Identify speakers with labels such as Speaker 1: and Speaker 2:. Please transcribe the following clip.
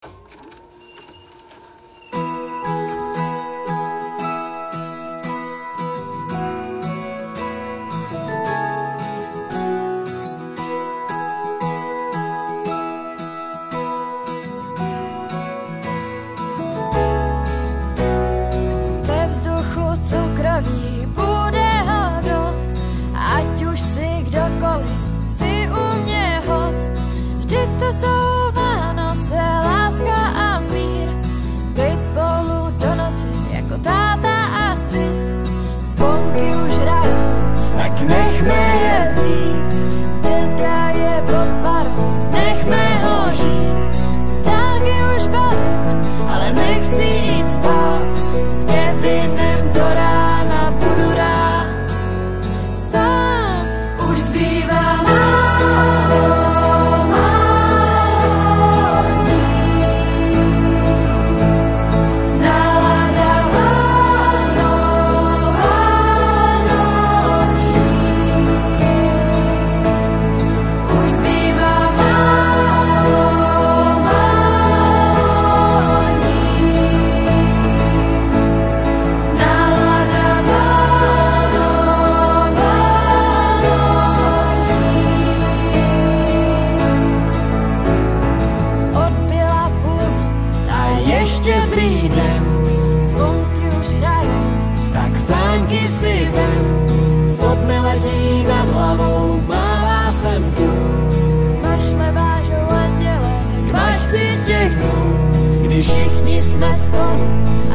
Speaker 1: Cukroví bude ho dost, ať už si kdokoliv, si u mě host. Vždyť to jsou Vánoce, láska a mír, být spolu do noci jako táta a syn. Zvonky už hrajou, tak nechme je znít, děda je pod parou, nechme ho žít. Dárky už balím, ale nechci jít spát, s Kevinem do rána budu rád. Sám už zbývá málo dní, nálada vánoční. Už zbývá málo dní, nálada odbyla půlnoc a ještě druhý den, zvonky už hrajou, tak sáňky si vem. Sopny letí nad hlavou, mává jsem tu. Mašle vážou anděle, tak váž si těch dnů, když všichni jsme spolu